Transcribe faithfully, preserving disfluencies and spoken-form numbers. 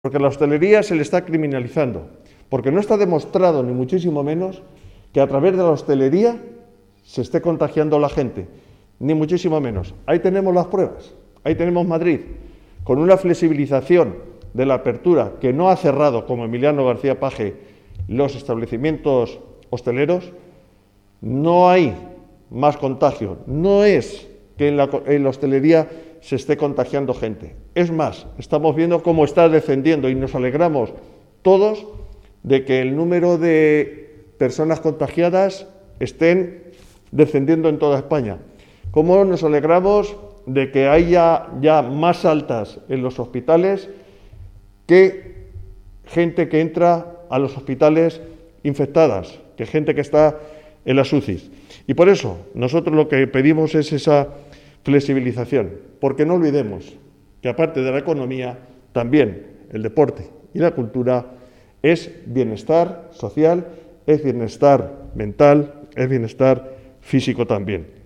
Porque a la hostelería se le está criminalizando, porque no está demostrado, ni muchísimo menos, que a través de la hostelería se esté contagiando la gente, ni muchísimo menos. Ahí tenemos las pruebas, ahí tenemos Madrid, con una flexibilización de la apertura que no ha cerrado, como Emiliano García Paje, los establecimientos hosteleros. No hay más contagio, no es que en la, en la hostelería se esté contagiando gente. Es más, estamos viendo cómo está descendiendo y nos alegramos todos de que el número de personas contagiadas estén descendiendo en toda España. Cómo nos alegramos de que haya ya más altas en los hospitales que gente que entra a los hospitales infectadas, que gente que está en las U C Is. Y por eso nosotros lo que pedimos es esa flexibilización, porque no olvidemos que aparte de la economía, también el deporte y la cultura es bienestar social, es bienestar mental, es bienestar físico también.